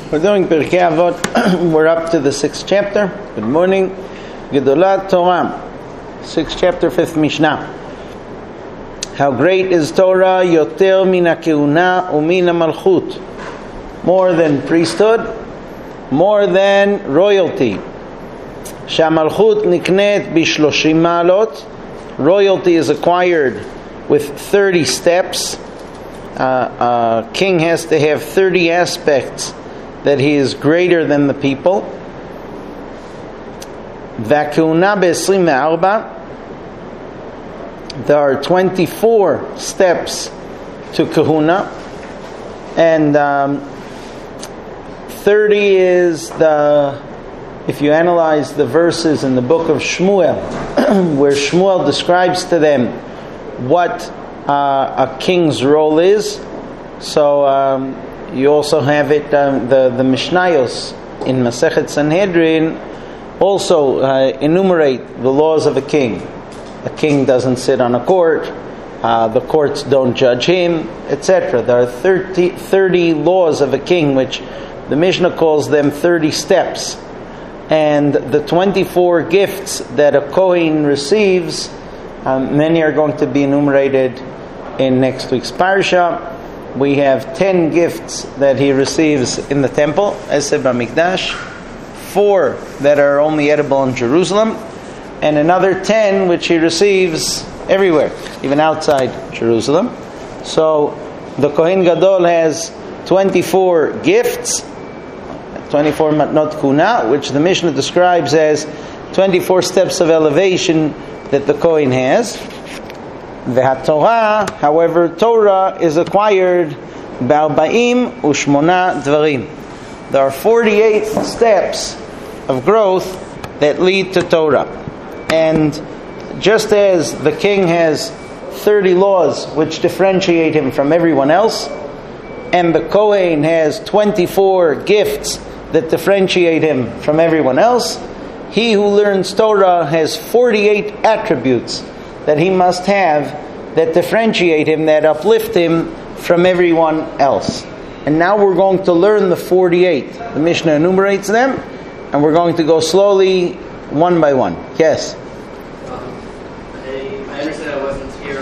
We're doing Pirkei Avot. We're up to the 6th chapter. Good morning. Gedolat Torah. 6th chapter, 5th Mishnah. How great is Torah, yoter min ha'keuna umin ha'malchut. More than priesthood, more than royalty. Sha'malchut niknet b'shloshim ma'alot. Royalty is acquired with 30 steps. A king has to have 30 aspects that he is greater than the people. V'ha'keuna b'24. There are 24 steps to kahuna, and 30 is if you analyze the verses in the book of Shmuel, where Shmuel describes to them what a king's role is. So you also have it, the Mishnayos in Masechet Sanhedrin also enumerate the laws of a king. A king doesn't sit on a court, the courts don't judge him, etc. There are 30 laws of a king, which the Mishnah calls them 30 steps. And the 24 gifts that a Kohen receives, many are going to be enumerated in next week's parsha. We have 10 gifts that he receives in the temple, Esed B'Mikdash, 4 that are only edible in Jerusalem, and another 10 which he receives everywhere, even outside Jerusalem. So the Kohen Gadol has 24 gifts, 24 matnot kuna, which the Mishnah describes as 24 steps of elevation that the Kohen has. The Torah, however, Torah is acquired b'arba'im u'shmona dvarim. There are 48 steps of growth that lead to Torah. And just as the king has 30 laws which differentiate him from everyone else, and the Kohen has 24 gifts that differentiate him from everyone else, he who learns Torah has 48 attributes that he must have that differentiate him, that uplift him from everyone else. And now we're going to learn the 48. The Mishnah enumerates them, and we're going to go slowly, one by one. Yes? I understand I wasn't here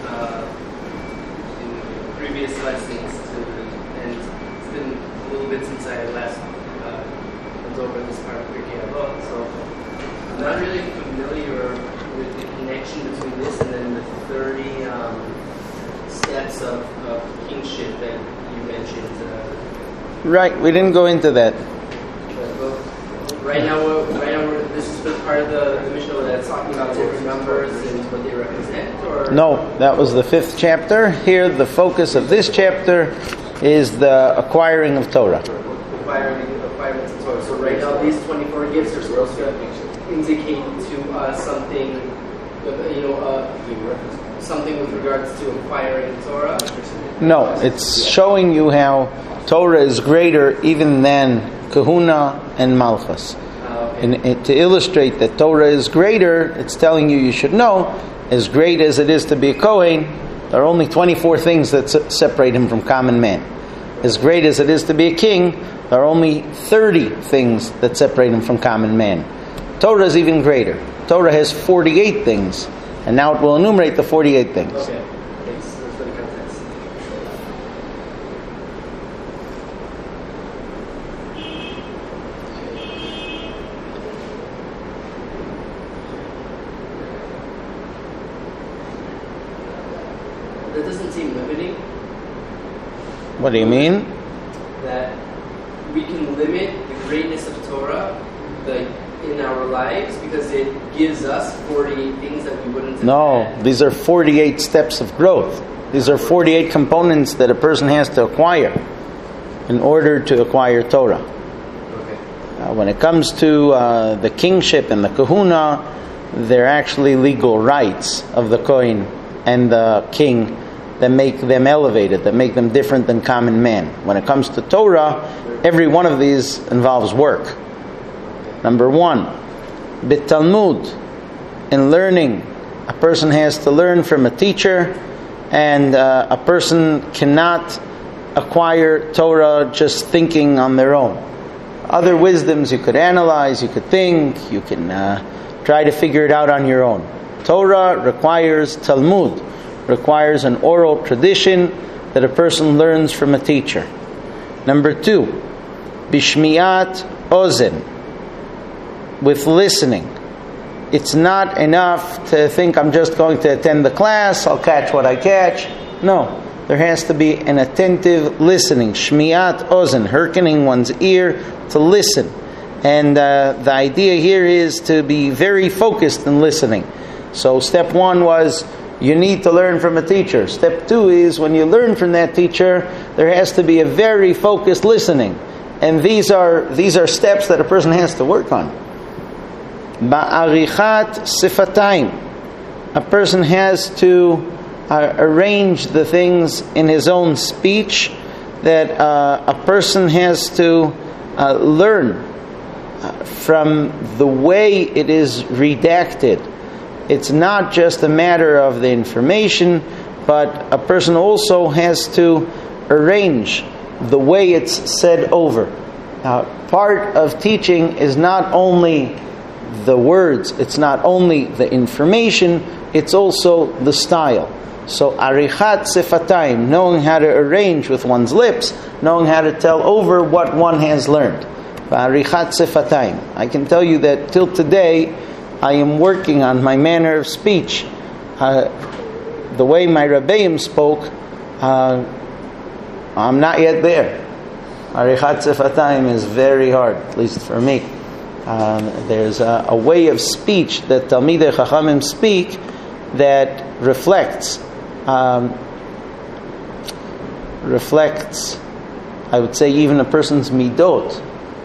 in previous lessons, and it's been a little bit since I last went over this part of Pirkei Avot, so I'm not really familiar with the connection between this and then the 30 steps of kingship that you mentioned. Right, we didn't go into that. Right now, this is the part of the Mishnah that's talking about different numbers and what they represent, or? No, that was the 5th chapter. Here, the focus of this chapter is the acquiring of Torah. Acquiring of Torah. So right now, these 24 gifts are supposed to indicate to us something, something with regards to acquiring Torah. No, it's showing you how Torah is greater even than Kahuna and Malchus. And to illustrate that Torah is greater, it's telling you should know, as great as it is to be a Kohen, there are only 24 things that separate him from common man. As great as it is to be a king, there are only 30 things that separate him from common man. Torah is even greater. Torah has 48 things, and now it will enumerate the 48 things. Okay. Thanks for the context. That doesn't seem limiting. What do you mean? That we can limit the greatness of Torah, in our lives, because it gives us 48 things that we wouldn't have. No, these are 48 steps of growth. These are 48 components that a person has to acquire in order to acquire Torah. Okay. When it comes to the kingship and the kahuna, they're actually legal rights of the Kohen and the king that make them elevated, that make them different than common man. When it comes to Torah, every one of these involves work. Number 1, B'Talmud, in learning, a person has to learn from a teacher, and a person cannot acquire Torah just thinking on their own. Other wisdoms you could analyze, you could think, you can try to figure it out on your own. Torah requires Talmud, requires an oral tradition that a person learns from a teacher. Number 2, Bishmiat Ozen, with listening. It's not enough to think I'm just going to attend the class, I'll catch what I catch. No, there has to be an attentive listening. Shmiat Ozen, hearkening one's ear to listen. And the idea here is to be very focused in listening. So step 1 was you need to learn from a teacher. Step 2 is when you learn from that teacher, there has to be a very focused listening. And these are steps that a person has to work on. Ba'arichat sifatayim. A person has to arrange the things in his own speech, that a person has to learn from the way it is redacted. It's not just a matter of the information, but a person also has to arrange the way it's said over. Part of teaching is not only the words, it's not only the information, it's also the style. So arichat sifatayim, knowing how to arrange with one's lips, knowing how to tell over what one has learned. Arichat sifatayim. I can tell you that till today, I am working on my manner of speech. The way my Rebbeim spoke, I'm not yet there. Arichat sifatayim is very hard, at least for me. There's a way of speech that Talmidei Chachamim speak that reflects, I would say, even a person's midot.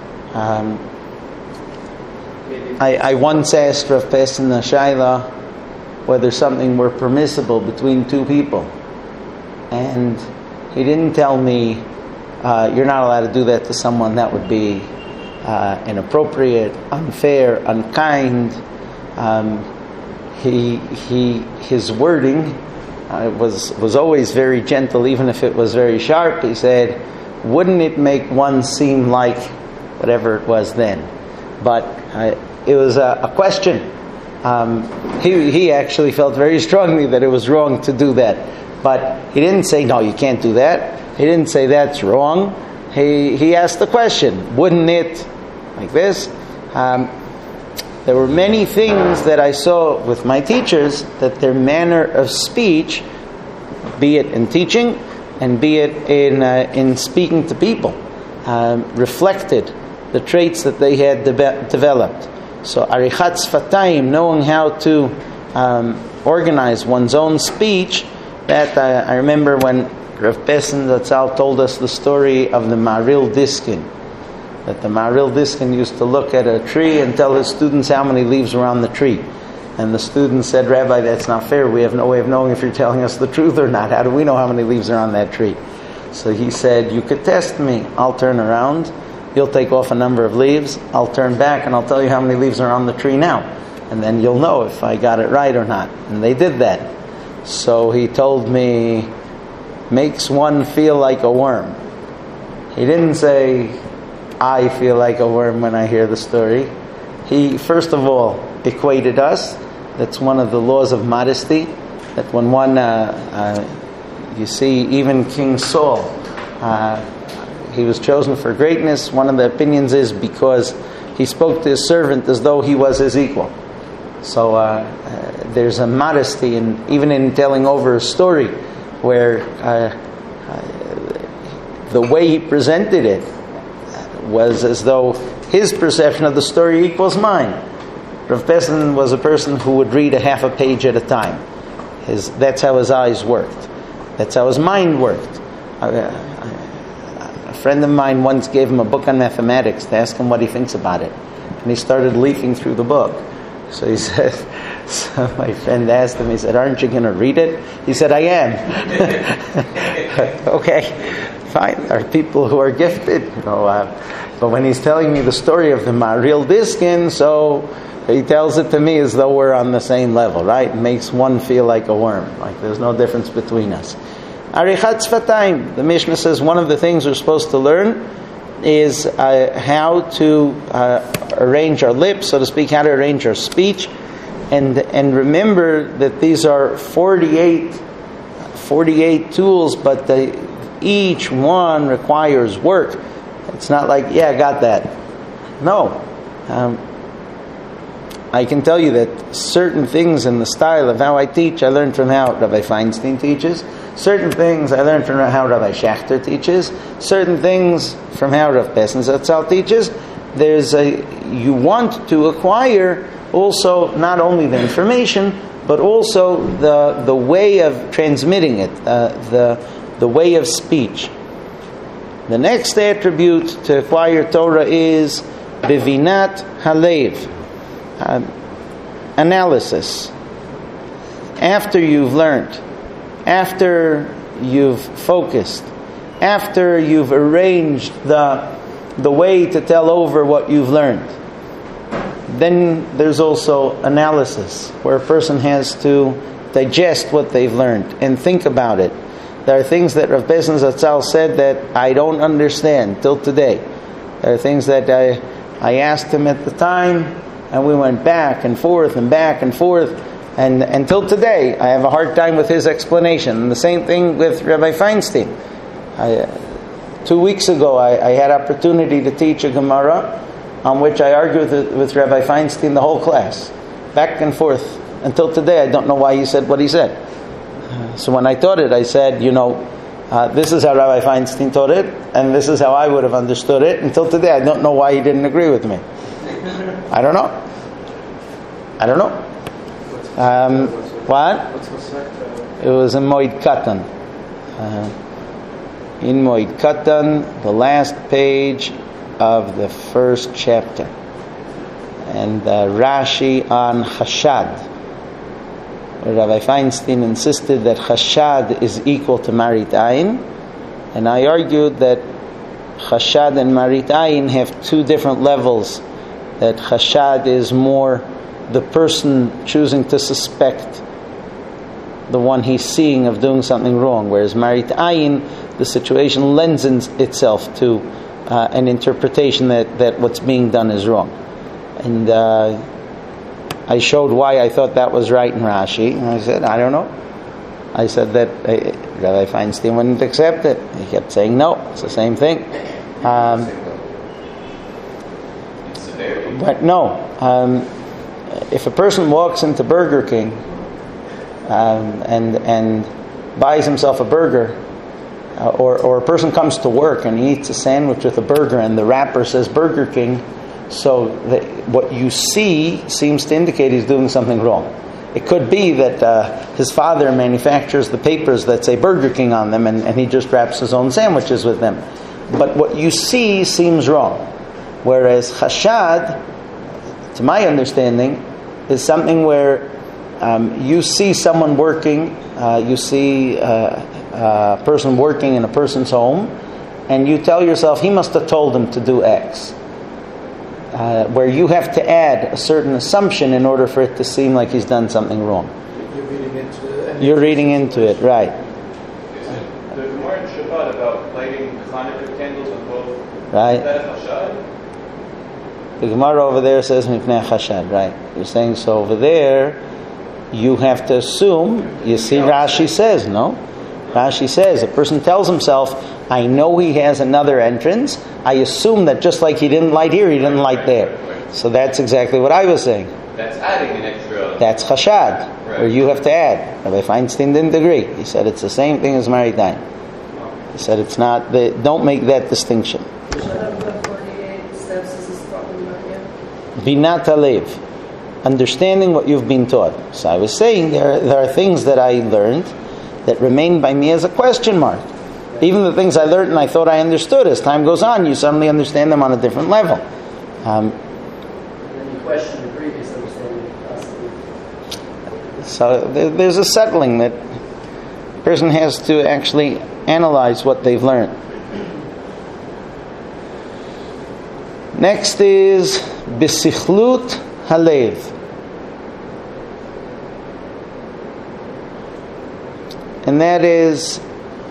I once asked Rav Pessin Shaila whether something were permissible between two people, and he didn't tell me you're not allowed to do that to someone. That would be inappropriate, unfair, unkind. His wording was always very gentle, even if it was very sharp. He said, "Wouldn't it make one seem like whatever it was then?" But it was a question. He actually felt very strongly that it was wrong to do that, but he didn't say, "No, you can't do that." He didn't say that's wrong. He asked the question, "Wouldn't it?" Like this. There were many things that I saw with my teachers that their manner of speech, be it in teaching and be it in speaking to people, reflected the traits that they had developed. So arichat sfatayim, knowing how to organize one's own speech. That I remember when Rav Pessin Zatzal told us the story of the Maril Diskin. That the Maril Diskin used to look at a tree and tell his students how many leaves were on the tree. And the students said, "Rabbi, that's not fair. We have no way of knowing if you're telling us the truth or not. How do we know how many leaves are on that tree?" So he said, "You could test me. I'll turn around. You'll take off a number of leaves. I'll turn back and I'll tell you how many leaves are on the tree now. And then you'll know if I got it right or not." And they did that. So he told me, makes one feel like a worm. He didn't say, "I feel like a worm when I hear the story." He, first of all, equated us. That's one of the laws of modesty. That when one, you see, even King Saul, he was chosen for greatness. One of the opinions is because he spoke to his servant as though he was his equal. So there's a modesty, even in telling over a story, where the way he presented it was as though his perception of the story equals mine. Rav Pessin was a person who would read a half a page at a time. That's how his eyes worked. That's how his mind worked. A friend of mine once gave him a book on mathematics to ask him what he thinks about it. And he started leafing through the book. So he said, so my friend asked him, he said, "Aren't you going to read it?" He said, "I am." Okay, fine. There are people who are gifted, but when he's telling me the story of the Maril Diskin, so he tells it to me as though we're on the same level, right? It makes one feel like a worm, like there's no difference between us. Arichat Sfatayim. The Mishnah says one of the things we're supposed to learn is how to arrange our lips, so to speak, how to arrange our speech. And remember that these are 48 tools, but each one requires work. It's not like, yeah, I got that. No. I can tell you that certain things in the style of how I teach, I learned from how Rabbi Feinstein teaches. Certain things I learned from how Rabbi Schachter teaches. Certain things from how Rav Pessin Zatzal teaches. You want to acquire also not only the information, but also the way of transmitting it, the way of speech. The next attribute to acquire Torah is Bevinat Halev. Analysis. After you've learned, after you've focused, after you've arranged the way to tell over what you've learned, then there's also analysis, where a person has to digest what they've learned and think about it. There are things that Rav Pessin Zatzal said that I don't understand till today. There are things that I asked him at the time, and we went back and forth, and until today, I have a hard time with his explanation. And the same thing with Rabbi Feinstein. 2 weeks ago, I had opportunity to teach a Gemara on which I argued with Rabbi Feinstein the whole class, back and forth. Until today, I don't know why he said what he said. So when I taught it, I said, this is how Rabbi Feinstein taught it, and this is how I would have understood it. Until today, I don't know why he didn't agree with me. I don't know. What? It was in Moed Katan. In Moed Katan, the last page of the first chapter. And Rashi on Chashad. Rabbi Feinstein insisted that Chashad is equal to Marit Ayin. And I argued that Chashad and Marit Ayin have two different levels. That Chashad is more the person choosing to suspect the one he's seeing of doing something wrong, whereas Marit Ayin, the situation lends itself to an interpretation that what's being done is wrong. And I showed why I thought that was right in Rashi, and I said, I don't know. I said that Rabbi Feinstein wouldn't accept it. He kept saying, no, it's the same thing. But no, if a person walks into Burger King and buys himself a burger, or a person comes to work and he eats a sandwich with a burger and the wrapper says Burger King, so what you see seems to indicate he's doing something wrong. It could be that his father manufactures the papers that say Burger King on them, and he just wraps his own sandwiches with them. But what you see seems wrong. Whereas Chashad, to my understanding, is something where you see someone working, you see a person working in a person's home, and you tell yourself, he must have told him to do X. Where you have to add a certain assumption in order for it to seem like he's done something wrong. You're reading into it, right. The Gemara in Shabbat about lighting Hanukkah candles on both. Right. Is that a Chashad? The Gemara over there says Mipnei Chashad, right. You're saying so over there, you have to assume, you see Rashi says, no? Rashi says, a person tells himself, I know he has another entrance, I assume that just like he didn't light here, he didn't light there. So that's exactly what I was saying. That's adding an extra. That's Chashad, where you have to add. Rabbi Feinstein didn't agree. He said it's the same thing as Marit Ayin. He said it's not, don't make that distinction. Binat Halev, understanding what you've been taught. So I was saying there are things that I learned that remain by me as a question mark. Even the things I learned and I thought I understood, as time goes on, you suddenly understand them on a different level. And then you question the previous understanding possibly. So there's a settling that a person has to actually analyze what they've learned. Next is Bisichlut Halev. And that is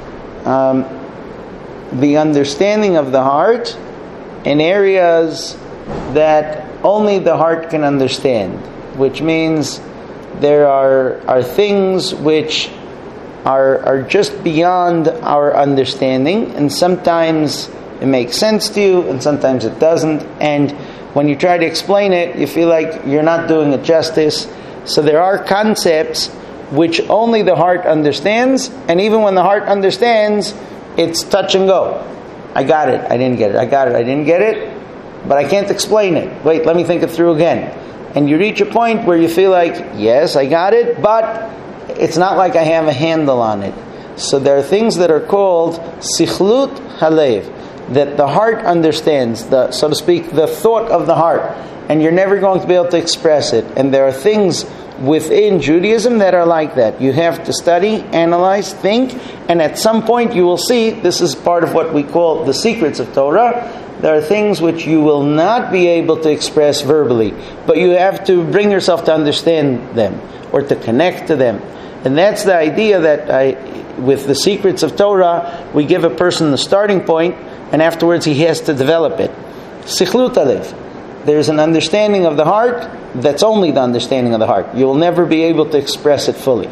the understanding of the heart in areas that only the heart can understand, which means there are things which are just beyond our understanding, and sometimes it makes sense to you and sometimes it doesn't, and when you try to explain it you feel like you're not doing it justice. So there are concepts which only the heart understands, and even when the heart understands, it's touch and go. I got it, I didn't get it, I got it, I didn't get it, but I can't explain it. Wait, let me think it through again. And you reach a point where you feel like, yes, I got it, but it's not like I have a handle on it. So there are things that are called sichlut halev, that the heart understands, the, so to speak, the thought of the heart, and you're never going to be able to express it. And there are things within Judaism that are like that. You have to study, analyze, think, and at some point you will see, this is part of what we call the secrets of Torah, there are things which you will not be able to express verbally, but you have to bring yourself to understand them, or to connect to them. And that's the idea that with the secrets of Torah, we give a person the starting point, and afterwards he has to develop it. Sichlut alev. There's an understanding of the heart that's only the understanding of the heart. You will never be able to express it fully.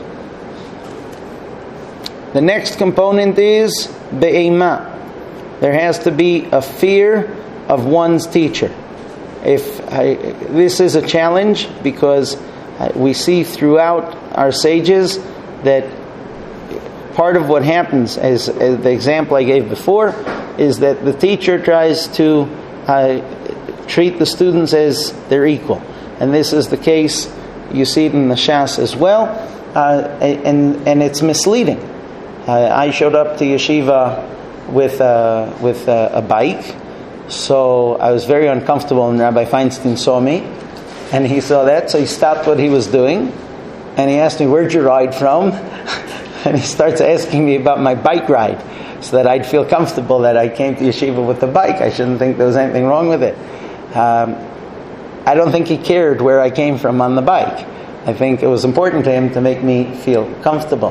The next component is be'ema. There has to be a fear of one's teacher. This is a challenge because we see throughout our sages that part of what happens, as the example I gave before, is that the teacher tries to treat the students as their equal. And this is the case, you see it in the Shas as well, and it's misleading. I showed up to yeshiva with a bike, so I was very uncomfortable, and Rabbi Feinstein saw me, and he saw that, so he stopped what he was doing, and he asked me, "Where'd you ride from?" And he starts asking me about my bike ride, so that I'd feel comfortable that I came to yeshiva with the bike. I shouldn't think there was anything wrong with it. I don't think he cared where I came from on the bike. I think it was important to him to make me feel comfortable.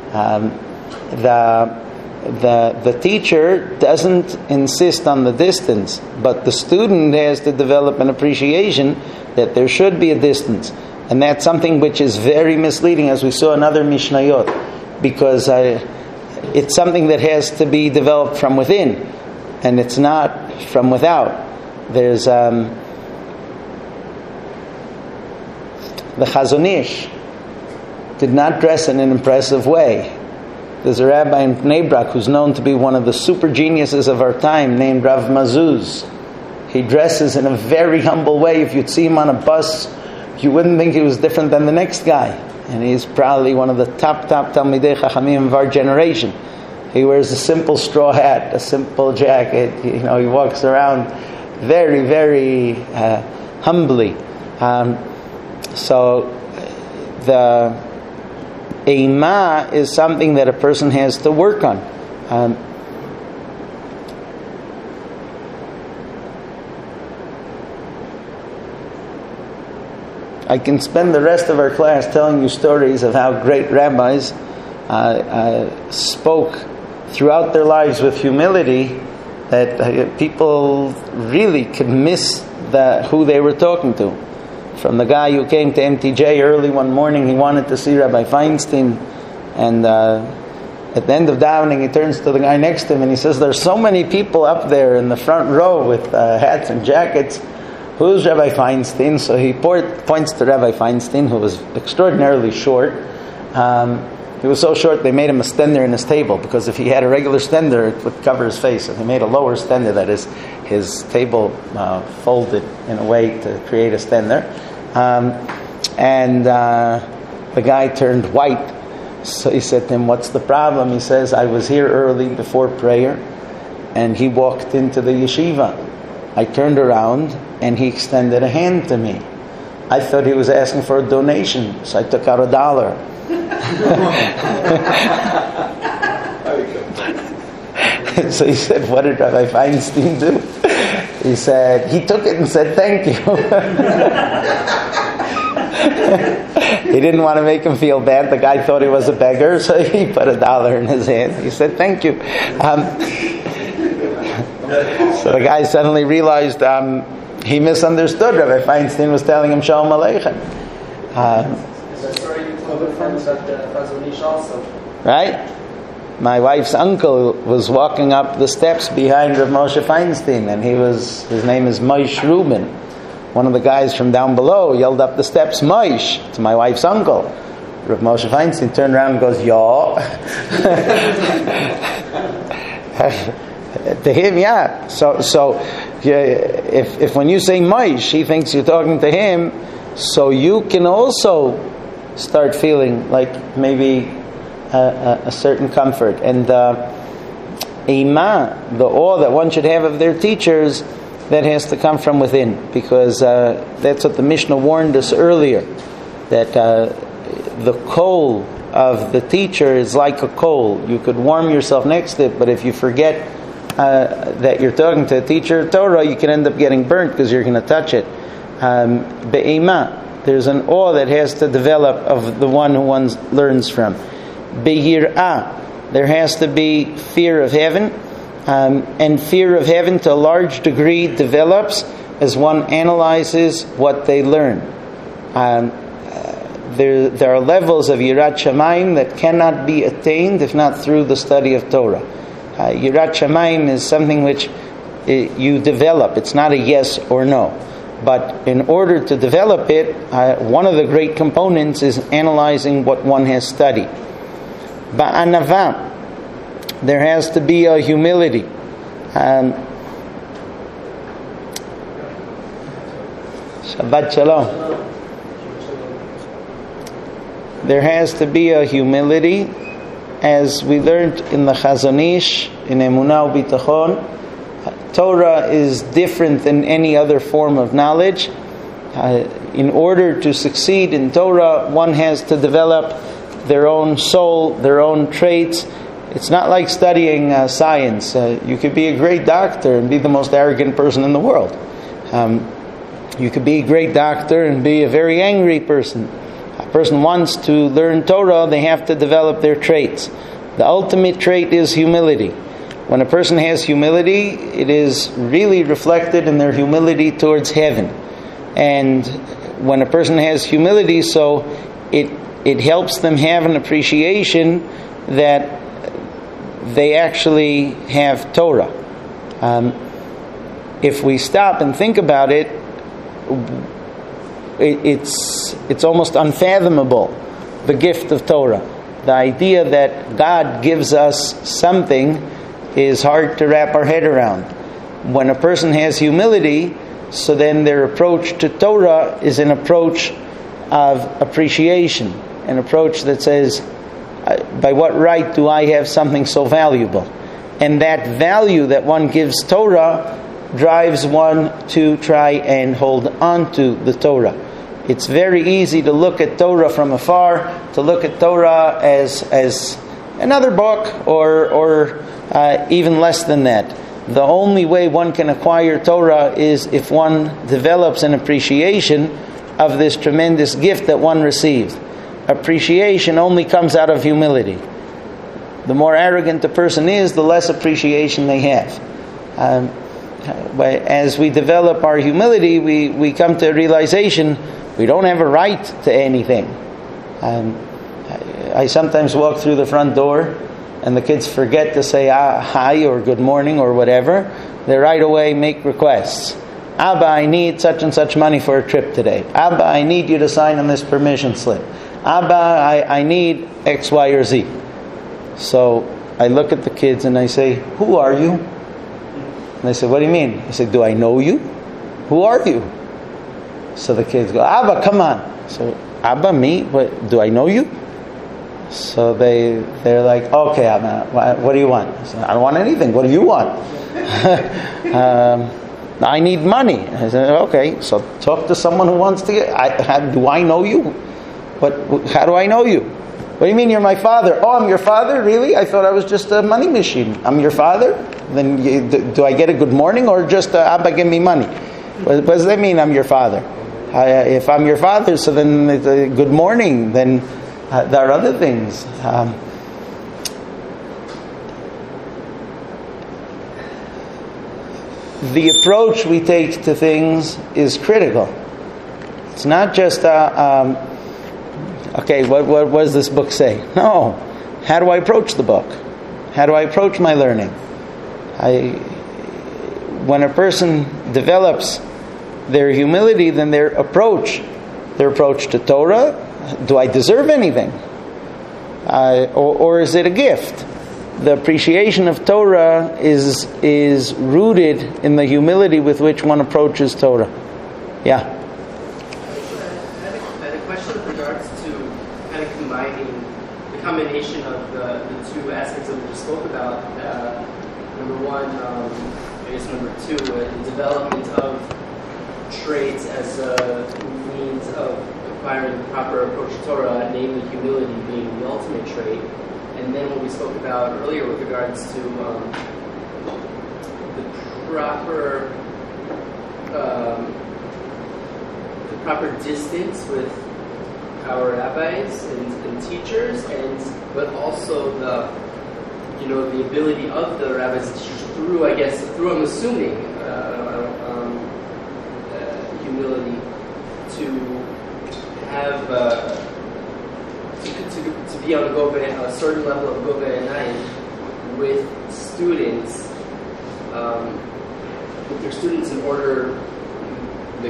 The teacher doesn't insist on the distance, but the student has to develop an appreciation that there should be a distance. And that's something which is very misleading, as we saw in other Mishnayot, because it's something that has to be developed from within, and it's not from without. There's the Chazon Ish did not dress in an impressive way. There's a rabbi in Bnei Brak who's known to be one of the super geniuses of our time, named Rav Mazuz. He dresses in a very humble way. If you'd see him on a bus, you wouldn't think he was different than the next guy. And he's probably one of the top Talmidei Chachamim of our generation. He wears a simple straw hat, a simple jacket. He walks around very, very humbly. So the Eimah is something that a person has to work on. I can spend the rest of our class telling you stories of how great rabbis spoke throughout their lives with humility, that people really could miss who they were talking to. From the guy who came to MTJ early one morning, he wanted to see Rabbi Feinstein, and at the end of davening, he turns to the guy next to him and he says, "There's so many people up there in the front row with hats and jackets. Who's Rabbi Feinstein?" So he points to Rabbi Feinstein, who was extraordinarily short. He was so short they made him a stender in his table, because if he had a regular stender, it would cover his face. So they made a lower stender, that is, his table folded in a way to create a stender. And the guy turned white. So he said to him, "What's the problem?" He says, "I was here early before prayer, and he walked into the yeshiva. I turned around, and he extended a hand to me. I thought he was asking for a donation, so I took out $1. So he said, "What did Rabbi Feinstein do?" He said, he took it and said, "Thank you." He didn't want to make him feel bad. The guy thought he was a beggar, so he put $1 in his hand. He said, "Thank you." So the guy suddenly realized he misunderstood. Rabbi Feinstein was telling him Shalom Aleichem. The story you told the friends about the Chazon Ish also. Right? My wife's uncle was walking up the steps behind Rav Moshe Feinstein, and his name is Moshe Rubin. One of the guys from down below yelled up the steps, "Moshe," to my wife's uncle. Rav Moshe Feinstein turned around and goes, "Yeah." To him, yeah. So if when you say Moshe, he thinks you're talking to him, so you can also start feeling like maybe a certain comfort. And Imah, the awe that one should have of their teachers, that has to come from within, because that's what the Mishnah warned us earlier, that the coal of the teacher is like a coal. You could warm yourself next to it, but if you forget that you're talking to a teacher of Torah, you can end up getting burnt because you're going to touch it. Be'imah, there's an awe that has to develop of the one who one learns from. Be'yir'ah, there has to be fear of heaven, and fear of heaven to a large degree develops as one analyzes what they learn. There are levels of Yirat Shamayim that cannot be attained if not through the study of Torah. Yirat Shamayim is something which you develop. It's not a yes or no. But in order to develop it, one of the great components is analyzing what one has studied. Ba'anava, there has to be a humility. Shabbat Shalom. There has to be a humility, as we learned in the Chazon Ish, in Emunah U'Bitachon. Torah is different than any other form of knowledge. In order to succeed in Torah, one has to develop their own soul, their own traits. It's not like studying science. You could be a great doctor and be the most arrogant person in the world. You could be a great doctor and be a very angry person. A person wants to learn Torah, they have to develop their traits. The ultimate trait is humility. When a person has humility, it is really reflected in their humility towards heaven. And when a person has humility, so it helps them have an appreciation that they actually have Torah. If we stop and think about it, it's almost unfathomable, the gift of Torah. The idea that God gives us something is hard to wrap our head around. When a person has humility, so then their approach to Torah is an approach of appreciation, an approach that says, by what right do I have something so valuable? And that value that one gives Torah drives one to try and hold on to the Torah. It's very easy to look at Torah from afar, to look at Torah as another book, or even less than that. The only way one can acquire Torah is if one develops an appreciation of this tremendous gift that one received. Appreciation only comes out of humility. The more arrogant a person is, the less appreciation they have. As we develop our humility, we come to a realization we don't have a right to anything. I sometimes walk through the front door and the kids forget to say hi or good morning or whatever. They right away make requests. Abba, I need such and such money for a trip today. Abba, I need you to sign on this permission slip. Abba, I need X, Y, or Z. So I look at the kids and I say, who are you? And they say, what do you mean? I say, do I know you? Who are you? So the kids go, Abba, come on. So, Abba, me? What, do I know you? So they're like, okay, Abba, what do you want? I said, I don't want anything. What do you want? I need money. I said, okay, so talk to someone who wants to get. Do I know you? How do I know you? What do you mean you're my father? Oh, I'm your father? Really? I thought I was just a money machine. I'm your father? Then do I get a good morning or just Abba, give me money? What does that mean I'm your father? If I'm your father, so then good morning. Then there are other things. The approach we take to things is critical. It's not just okay, what does this book say? No. How do I approach the book? How do I approach my learning? When a person develops their humility, then their approach to Torah, do I deserve anything? Or is it a gift? The appreciation of Torah is rooted in the humility with which one approaches Torah. Yeah. I had a question with regards to kind of combining the combination of the two aspects that we just spoke about. Number one, number two, the development of traits as a means of acquiring the proper approach to Torah, namely humility being the ultimate trait. And then what we spoke about earlier with regards to the proper distance with our rabbis and teachers, but also the ability of the rabbis and teachers through I'm assuming humility to have to be on a certain level of govei einayim with their students in order to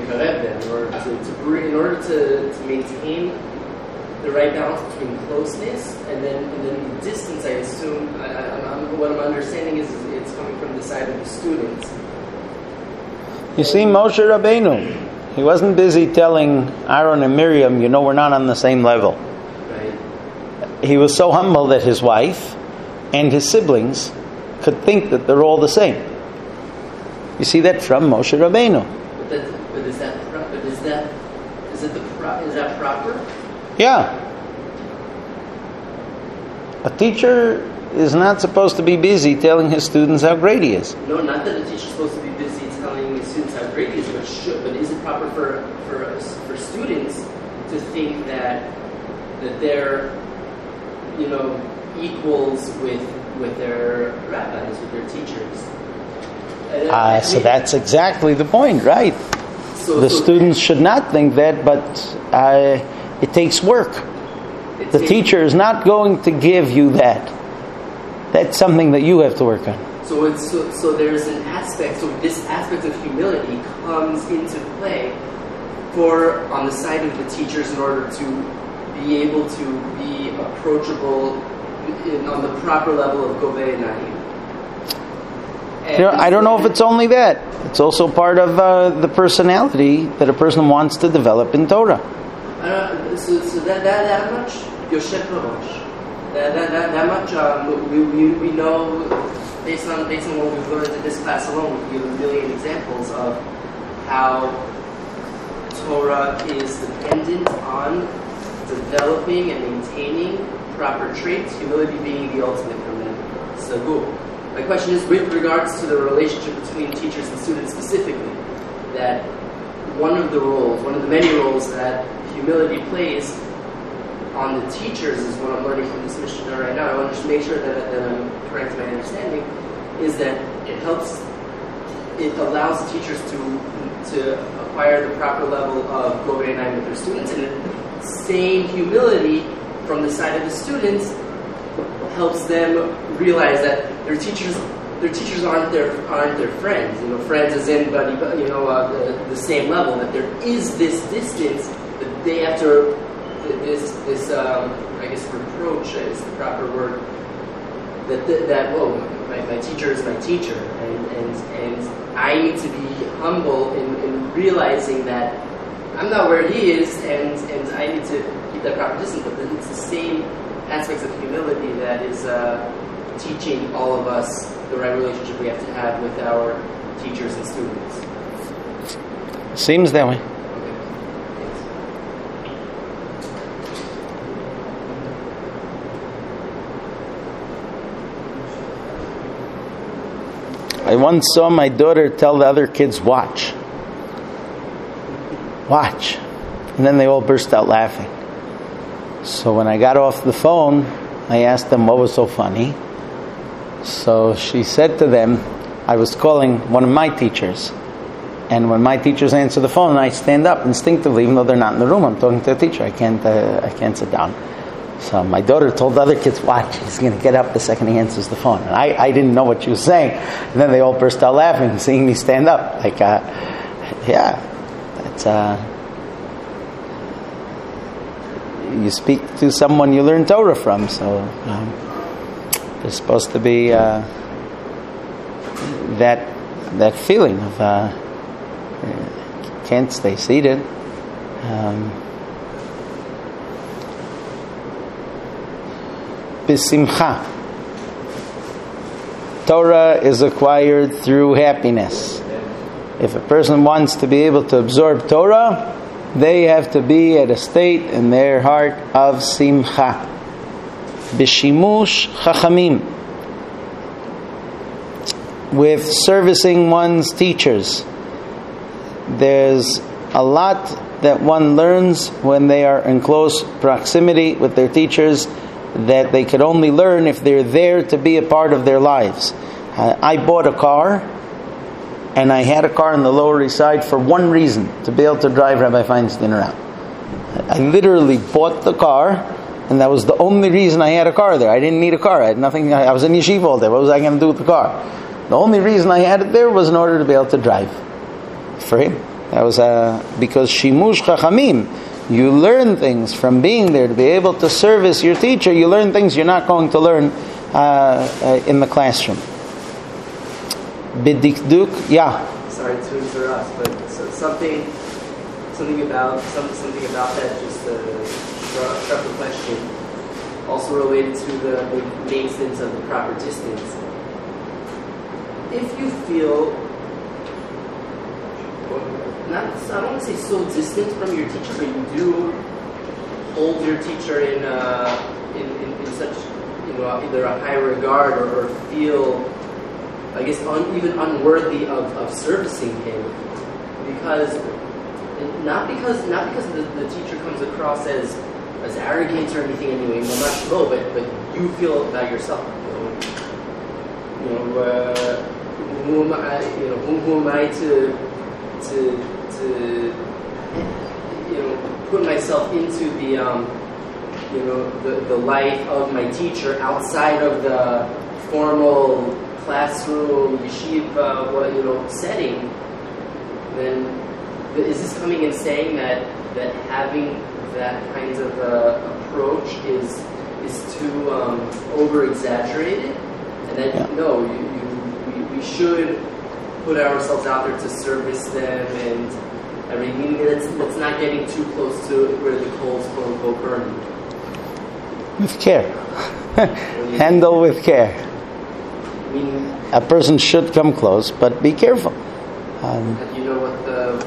maintain the right balance between closeness and then the distance. I assume what I'm understanding is it's coming from the side of the students. You see, Moshe Rabbeinu, he wasn't busy telling Aaron and Miriam, we're not on the same level. Right. He was so humble that his wife and his siblings could think that they're all the same. You see that from Moshe Rabbeinu. Is that proper? Yeah. A teacher is not supposed to be busy telling his students how great he is. No, not that a teacher is supposed to be busy telling his students how great he is, but is it proper for students to think that they're equals with their rabbis, with their teachers? So that's exactly the point, right? The students should not think that, but it takes work. The teacher is not going to give you that. That's something that you have to work on. So there's an aspect. So this aspect of humility comes into play on the side of the teachers in order to be able to be approachable on the proper level of govei einayim. I don't know if it's only that. It's also part of the personality that a person wants to develop in Torah. So that much, Yosef Rosh. That much we know based on what we've learned in this class alone. We give a million examples of how Torah is dependent on developing and maintaining proper traits, humility being the ultimate from them. So my question is with regards to the relationship between teachers and students specifically, that one of the many roles that humility plays on the teachers is what I'm learning from this Mishnah right now. I want to just make sure that I'm correct in my understanding, is that it allows the teachers to acquire the proper level of govei einayim with their students, and the same humility from the side of the students helps them realize that their teachers aren't their friends. Friends as in the same level. That there is this distance that they have to this I guess reproach is the proper word. My teacher is my teacher, and I need to be humble in realizing that I'm not where he is, and I need to keep that proper distance. But it's the same aspects of humility that is teaching all of us the right relationship we have to have with our teachers and students. Seems that way. Okay. I once saw my daughter tell the other kids, watch. watch. And then they all burst out laughing. So when I got off the phone, I asked them what was so funny. So she said to them, I was calling one of my teachers. And when my teachers answer the phone, I stand up instinctively, even though they're not in the room. I'm talking to a teacher. I can't sit down. So my daughter told the other kids, watch, he's going to get up the second he answers the phone. And I didn't know what she was saying. And then they all burst out laughing, seeing me stand up. Like, that's... you speak to someone you learn Torah from. So there's supposed to be that feeling of can't stay seated. B'simcha. Torah is acquired through happiness. If a person wants to be able to absorb Torah, they have to be at a state in their heart of simcha. B'shimush chachamim. With servicing one's teachers. There's a lot that one learns when they are in close proximity with their teachers that they could only learn if they're there to be a part of their lives. I bought a car, and I had a car in the Lower East Side for one reason, to be able to drive Rabbi Feinstein around. I literally bought the car, and that was the only reason I had a car there. I didn't need a car. I had nothing. I was in yeshiva all day. What was I going to do with the car? The only reason I had it there was in order to be able to drive for him. That was because shimush chachamim. You learn things from being there to be able to service your teacher. You learn things you're not going to learn in the classroom. Bidikduk, yeah. Sorry to interrupt, but something about that just struck the question. Also related to the maintenance of the proper distance. If you feel, I don't want to say so distant from your teacher, but you do hold your teacher in such, either a high regard or feel, I guess, even unworthy of servicing him, not because the teacher comes across as arrogant or anything anyway, but you feel about yourself. Who am I to put myself into the life of my teacher outside of the formal classroom, yeshiva, setting? Then is this coming and saying that having that kind of approach is too over exaggerated, and that we should put ourselves out there to service them and everything? That's not getting too close to where the coals quote unquote burn. With care. Handle with care. A person should come close, but be careful. You know what the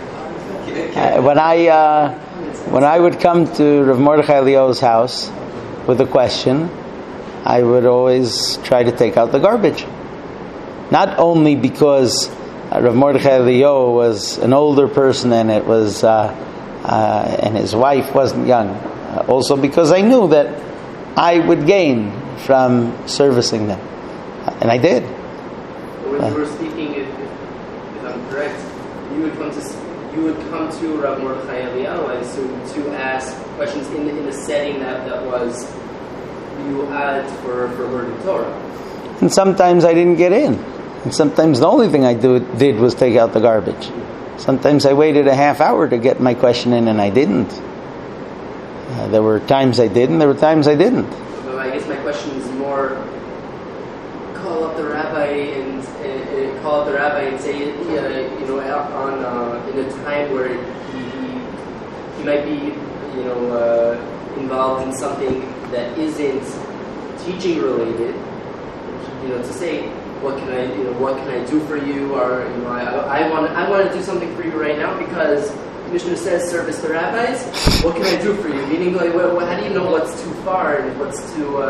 when I would come to Rav Mordechai Eliyahu's house with a question, I would always try to take out the garbage. Not only because Rav Mordechai Eliyahu was an older person and it was and his wife wasn't young, also because I knew that I would gain from servicing them, and I did. When you were speaking, if I'm correct, you would come to Rav Mordechai Eliyahu, I assume, to ask questions in the setting that was you had for learning Torah. And sometimes I didn't get in. And sometimes the only thing I did was take out the garbage. Sometimes I waited a half hour to get my question in, and I didn't. There were times I did, and there were times I didn't. So I guess my question is more: call up the rabbi and say, in a time where he might be, involved in something that isn't teaching related. To say, what can I do for you? Or I want to do something for you right now because Mishnah says service the rabbis. What can I do for you? Meaning, how do you know what's too far and what's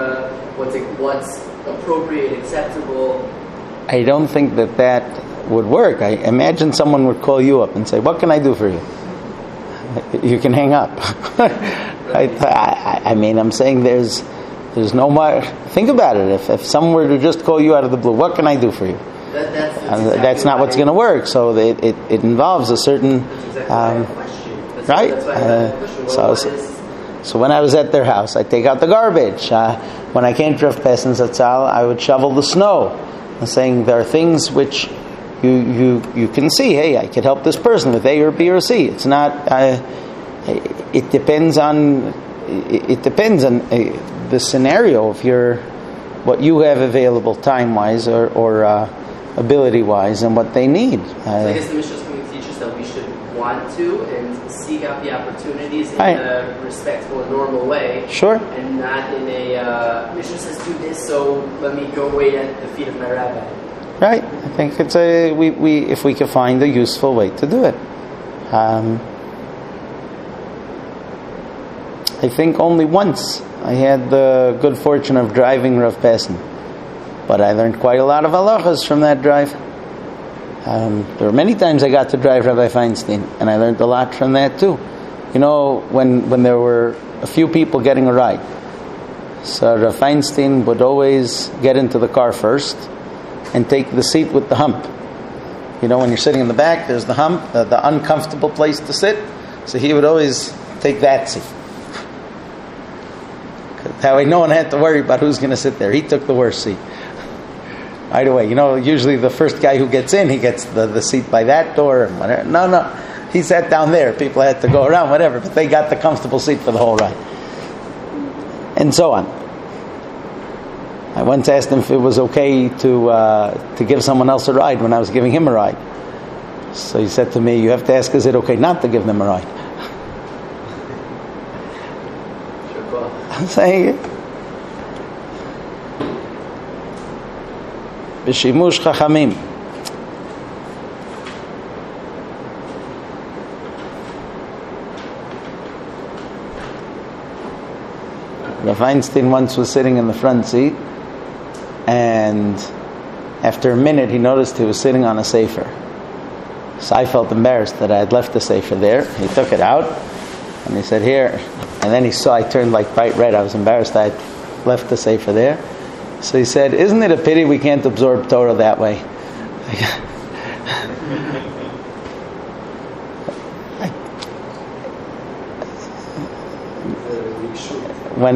appropriate, acceptable? I don't think that would work. I imagine someone would call you up and say, "What can I do for you?" you can hang up. I mean, I'm saying there's no more. Think about it. If someone were to just call you out of the blue, what can I do for you? That's not what's going to work. So it involves a certain right. So when I was at their house, I take out the garbage. When I came to Rav Pessin Zatzal, I would shovel the snow. I'm saying there are things which you can see. Hey, I could help this person with A or B or C. It's not. It depends on the scenario of what you have available time wise or ability wise and what they need. So I guess the Mishnah is going to teach us that we should want to and seek out the opportunities in a respectful and normal way. Sure. And not in a Mishnah says do this, so let me go wait at the feet of my rabbi. Right. I think it's if we can find a useful way to do it. I think only once I had the good fortune of driving Rav Pessin, but I learned quite a lot of halachas from that drive. There were many times I got to drive Rabbi Feinstein, and I learned a lot from that too. You know, when there were a few people getting a ride, so Rav Feinstein would always get into the car first and take the seat with the hump. You know, when you're sitting in the back, there's the hump, the uncomfortable place to sit. So he would always take that seat. That way no one had to worry about who's going to sit there. He took the worst seat. Right away. You know, usually the first guy who gets in, he gets the seat by that door and whatever. No. He sat down there. People had to go around, whatever. But they got the comfortable seat for the whole ride. And so on. I once asked him if it was okay to give someone else a ride when I was giving him a ride. So he said to me, you have to ask, is it okay not to give them a ride? I'm saying B'shimush Chachamim. Rav Feinstein once was sitting in the front seat, and after a minute he noticed he was sitting on a sefer. So I felt embarrassed that I had left the sefer there. He took it out and he said, here. And then he saw I turned like bright red. I was embarrassed I had left the sefer there. So he said, isn't it a pity we can't absorb Torah that way? When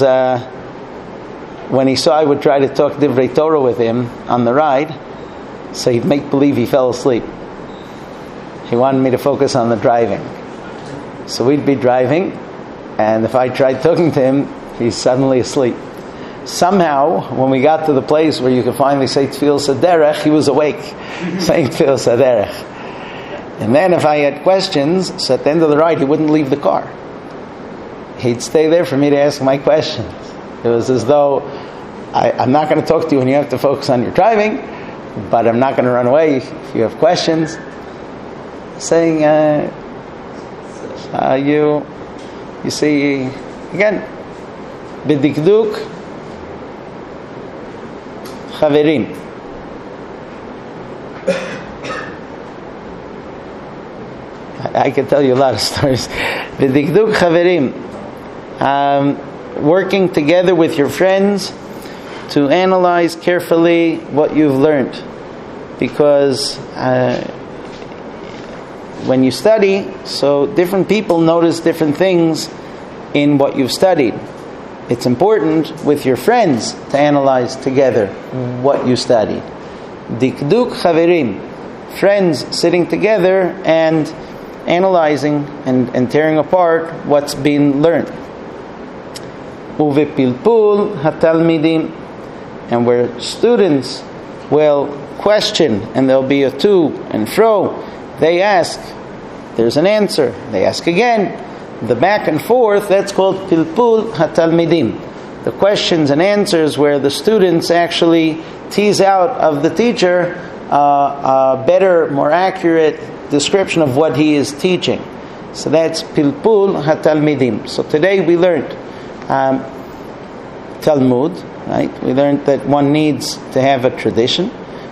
he saw I would try to talk Divrei Torah with him on the ride, so he'd make believe he fell asleep. He wanted me to focus on the driving. So we'd be driving, and if I tried talking to him, he's suddenly asleep. Somehow, when we got to the place where you could finally say Tefillah Saderech, he was awake, saying Tefillah Saderech. And then if I had questions, so at the end of the ride, he wouldn't leave the car. He'd stay there for me to ask my questions. It was as though, I'm not going to talk to you and you have to focus on your driving, but I'm not going to run away if you have questions. Saying, you see, again, B'dikduk Chaverim. I can tell you a lot of stories. B'dikduk Chaverim. Working together with your friends to analyze carefully what you've learned. Because when you study, so different people notice different things in what you've studied. It's important with your friends to analyze together what you studied. Dikduk Chaverim. Friends sitting together and analyzing and tearing apart what's been learned. Uvepilpul hatalmidim, and where students will question and there'll be a to and fro, they ask, there's an answer, they ask again, the back and forth, that's called pilpul hatalmidim. The questions and answers where the students actually tease out of the teacher a better, more accurate description of what he is teaching. So that's pilpul hatalmidim. So today we learned Talmud, right? We learned that one needs to have a tradition.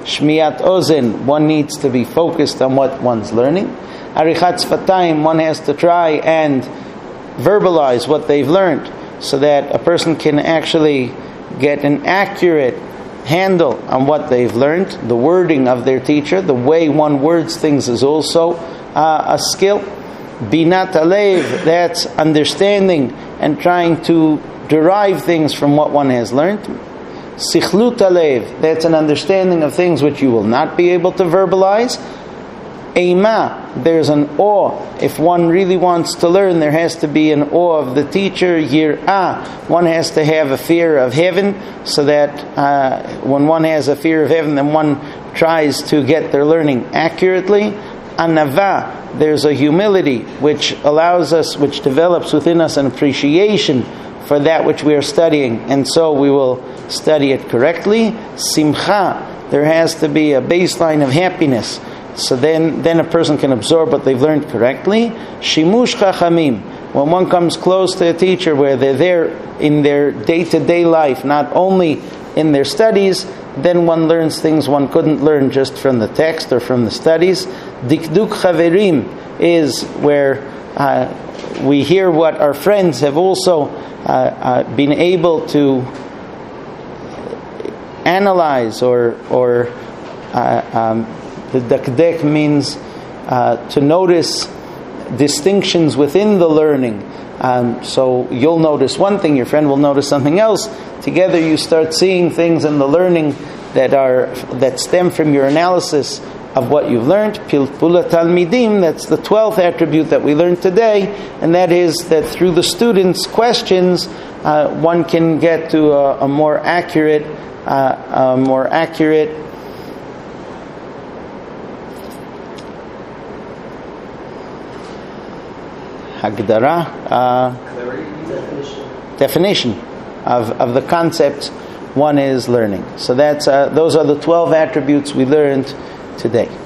Shmiat ozen, one needs to be focused on what one's learning. Arichat sfatayim, one has to try and verbalize what they've learned so that a person can actually get an accurate handle on what they've learned. The wording of their teacher, the way one words things is also a skill. Binat alev, that's understanding and trying to derive things from what one has learned. Sichlut alev, that's an understanding of things which you will not be able to verbalize. Eima, there's an awe. If one really wants to learn, there has to be an awe of the teacher. Yir'ah, one has to have a fear of heaven, so that when one has a fear of heaven, then one tries to get their learning accurately. Anava, there's a humility which allows us, which develops within us an appreciation for that which we are studying, and so we will study it correctly. Simcha, there has to be a baseline of happiness, so then a person can absorb what they've learned correctly. Shimush chachamim, when one comes close to a teacher where they're there in their day-to-day life, not only in their studies, then one learns things one couldn't learn just from the text or from the studies. Dikduk chaverim is where we hear what our friends have also been able to analyze, or the dakdek means to notice distinctions within the learning. So you'll notice one thing, your friend will notice something else. Together you start seeing things in the learning that stem from your analysis of what you've learned. Pilpula talmidim, that's the 12th attribute that we learned today, and that is that through the students' questions, one can get to a more accurate Hagdara, definition of the concepts one is learning. So that's those are the 12 attributes we learned today.